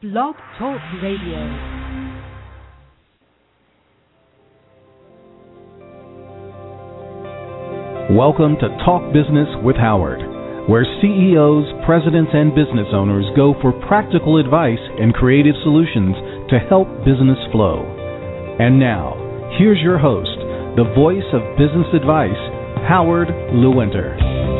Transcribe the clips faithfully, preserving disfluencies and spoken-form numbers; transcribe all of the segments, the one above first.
Blog Talk Radio. Welcome to Talk Business with Howard, where C E Os, presidents, and business owners go for practical advice and creative solutions to help business flow. And now, here's your host, the voice of business advice, Howard Lewinter.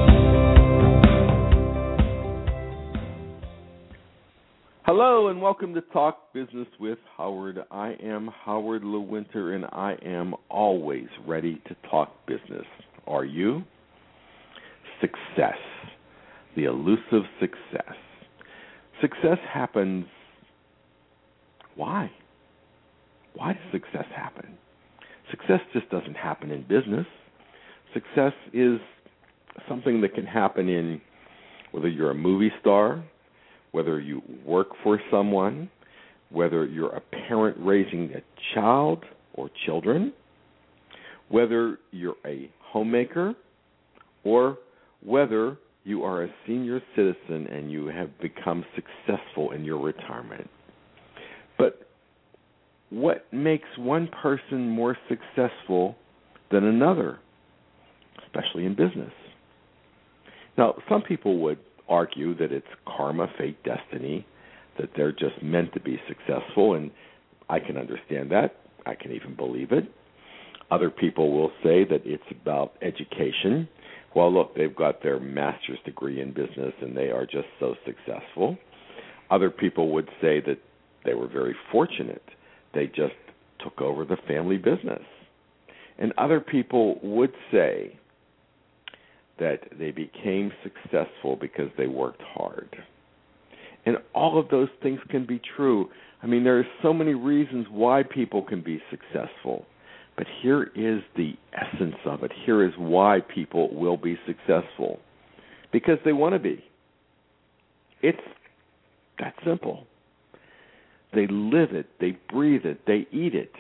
Hello and welcome to Talk Business with Howard. I am Howard Lewinter and I am always ready to talk business. Are you? Success. The elusive success. Success happens. Why? Why does success happen? Success just doesn't happen in business. Success is something that can happen in whether you're a movie star, whether you work for someone, whether you're a parent raising a child or children, whether you're a homemaker, or whether you are a senior citizen and you have become successful in your retirement. But what makes one person more successful than another, especially in business? Now, some people would argue that it's karma, fate, destiny, that they're just meant to be successful, and I can understand that. I can even believe it. Other people will say that it's about education. Well, look, they've got their master's degree in business and they are just so successful. Other people would say that they were very fortunate. They just took over the family business. And other people would say that they became successful because they worked hard. And all of those things can be true. I mean, there are so many reasons why people can be successful. But here is the essence of it. Here is why people will be successful. Because they want to be. It's that simple. They live it. They breathe it. They eat it.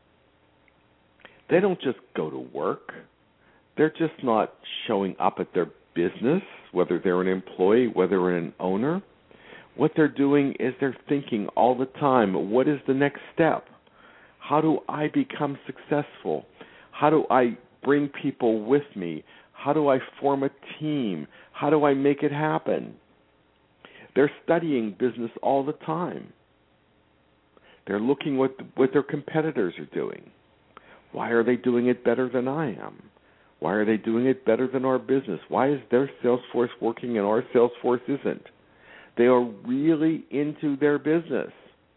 They don't just go to work. They're just not showing up at their business, whether they're an employee, whether they're an owner. What they're doing is they're thinking all the time, what is the next step? How do I become successful? How do I bring people with me? How do I form a team? How do I make it happen? They're studying business all the time. They're looking what what their competitors are doing. Why are they doing it better than I am? Why are they doing it better than our business? Why is their sales force working and our sales force isn't? They are really into their business.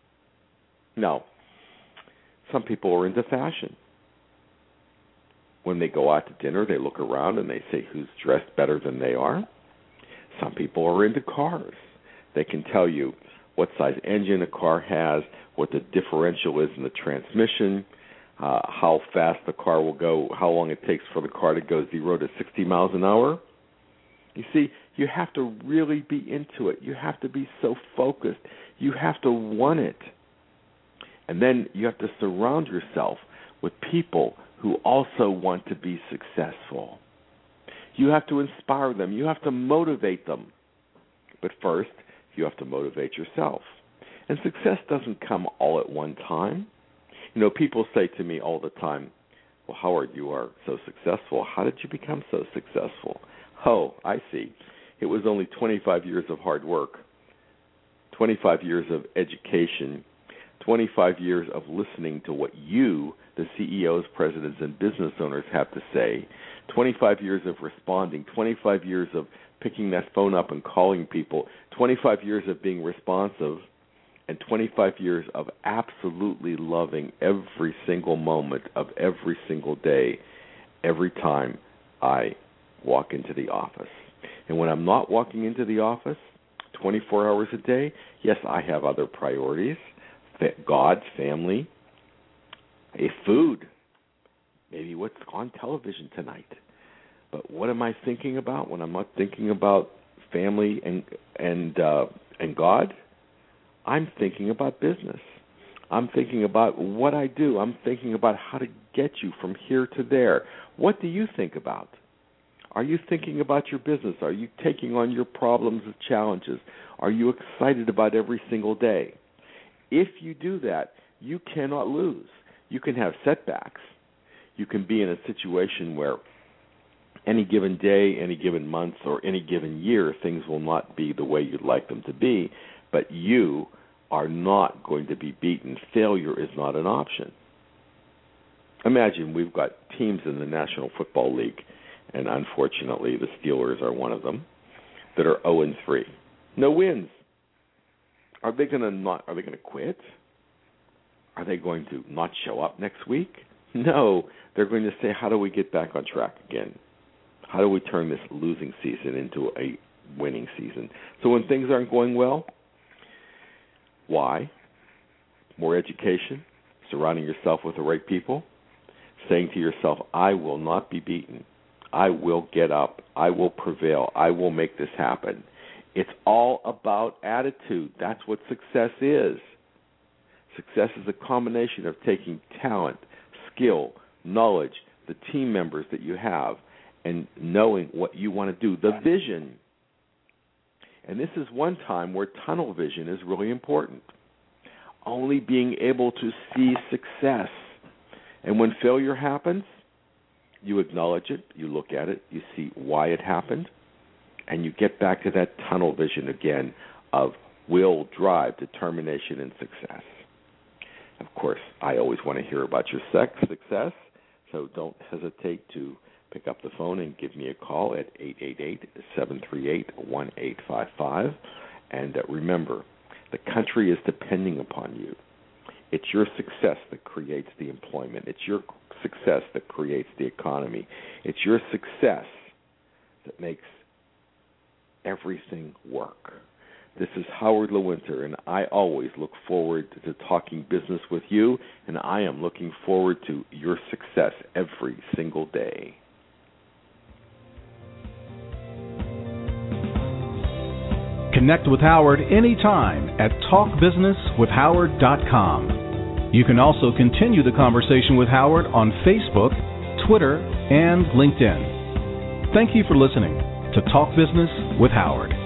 Now, some people are into fashion. When they go out to dinner, they look around and they say who's dressed better than they are. Some people are into cars. They can tell you what size engine a car has, what the differential is in the transmission, uh, how fast the car will go, how long it takes for the car to go zero to sixty miles an hour. You see, you have to really be into it. You have to be so focused. You have to want it. And then you have to surround yourself with people who also want to be successful. You have to inspire them. You have to motivate them. But first, you have to motivate yourself. And success doesn't come all at one time. You know, people say to me all the time, well, Howard, you are so successful. How did you become so successful? Oh, I see. It was only twenty-five years of hard work, twenty-five years of education, twenty-five years of listening to what you, the C E Os, presidents, and business owners have to say, twenty-five years of responding, twenty-five years of picking that phone up and calling people, twenty-five years of being responsive, and twenty-five years of absolutely loving every single moment of every single day, every time I walk into the office. And when I'm not walking into the office twenty-four hours a day, yes, I have other priorities. God, family, a food, maybe what's on television tonight. But what am I thinking about when I'm not thinking about family and and uh, and God? I'm thinking about business. I'm thinking about what I do. I'm thinking about how to get you from here to there. What do you think about? Are you thinking about your business? Are you taking on your problems and challenges? Are you excited about every single day? If you do that, you cannot lose. You can have setbacks. You can be in a situation where any given day, any given month, or any given year, things will not be the way you'd like them to be, but you are not going to be beaten. Failure is not an option. Imagine we've got teams in the National Football League, and unfortunately the Steelers are one of them, that are oh and three. No wins. Are they going to not? Are they going to quit? Are they going to not show up next week? No. They're going to say, how do we get back on track again? How do we turn this losing season into a winning season? So when things aren't going well, why? More education, surrounding yourself with the right people, saying to yourself, I will not be beaten. I will get up. I will prevail. I will make this happen. It's all about attitude. That's what success is. Success is a combination of taking talent, skill, knowledge, the team members that you have, and knowing what you want to do, the vision. And this is one time where tunnel vision is really important. Only being able to see success. And when failure happens, you acknowledge it, you look at it, you see why it happened, and you get back to that tunnel vision again of will, drive, determination, and success. Of course, I always want to hear about your sex success, so don't hesitate to pick up the phone and give me a call at eight eight eight, seven three eight, one eight five five. And uh, remember, the country is depending upon you. It's your success that creates the employment. It's your success that creates the economy. It's your success that makes everything work. This is Howard Lewinter, and I always look forward to talking business with you, and I am looking forward to your success every single day. Connect with Howard anytime at talk business with howard dot com. You can also continue the conversation with Howard on Facebook, Twitter, and LinkedIn. Thank you for listening to Talk Business with Howard.